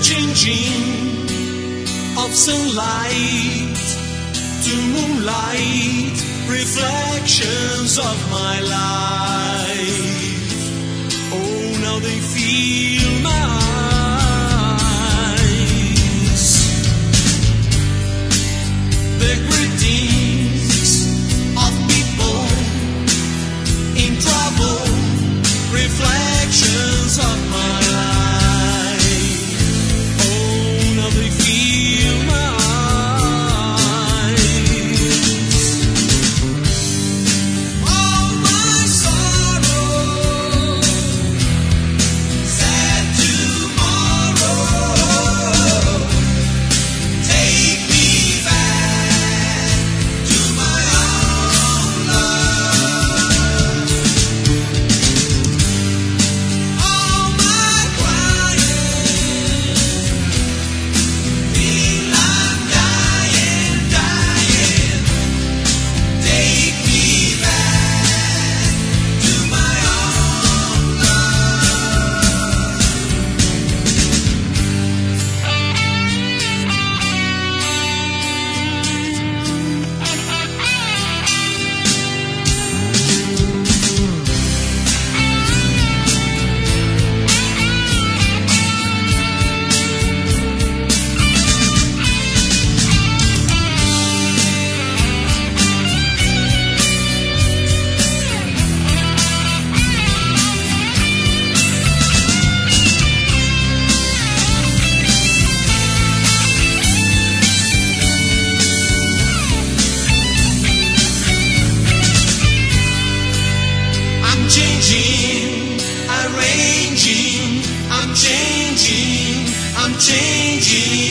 changing of sunlight to moonlight, reflections of my life. Oh, now they feel my eyes. The greetings of people in trouble, reflections of my life. Oh, now they feel my eyes. All my sorrow, sad tomorrow, take me back to my own love. All my crying, feel I'm dying, dying. Take me back to my own love. I'm changing, arranging, I'm changing, I'm changing.